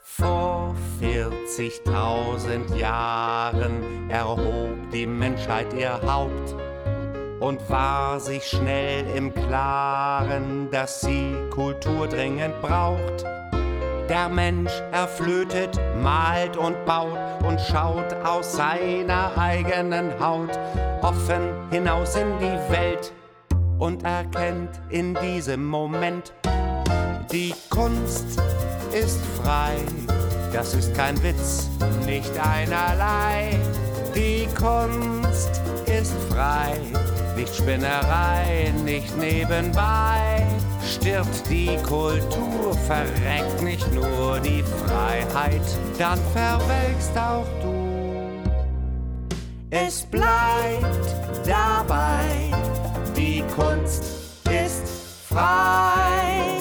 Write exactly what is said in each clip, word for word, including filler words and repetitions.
Vor vierzigtausend Jahren erhob die Menschheit ihr Haupt und war sich schnell im Klaren, dass sie Kultur dringend braucht. Der Mensch erflötet, malt und baut und schaut aus seiner eigenen Haut offen hinaus in die Welt und erkennt in diesem Moment, die Kunst ist frei. Das ist kein Witz, nicht einerlei. Die Kunst ist frei, nicht Spinnerei, nicht nebenbei. Stirbt die Kultur, verreckt nicht nur die Freiheit, dann verwelkst auch du. Es bleibt dabei, die Kunst ist frei.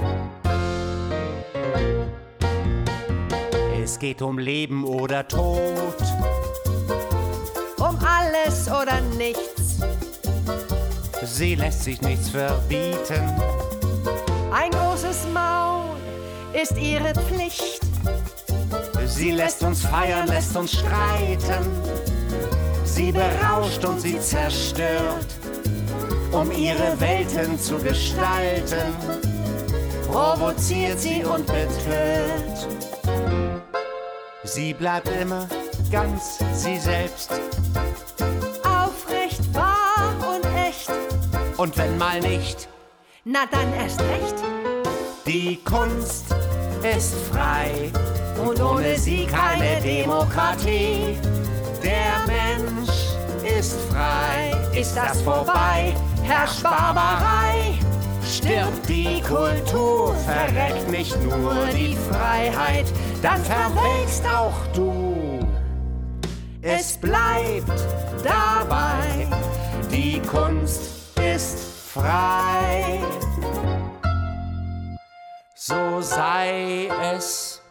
Es geht um Leben oder Tod, um alles oder nichts. Sie lässt sich nichts verbieten. Ein großes Maul ist ihre Pflicht. Sie lässt uns feiern, lässt uns streiten. Sie berauscht und sie zerstört, um ihre Welten zu gestalten. Provoziert sie und betört. Sie bleibt immer ganz sie selbst. Aufrecht, wahr und echt. Und wenn mal nicht, na dann erst recht. Die Kunst ist frei und ohne sie keine Demokratie. Der Mensch ist frei, ist das vorbei, herrscht Barbarei. Stirbt die Kultur, verreckt nicht nur die Freiheit, dann verwelkst auch du. Es bleibt dabei, die Kunst ist frei. So sei es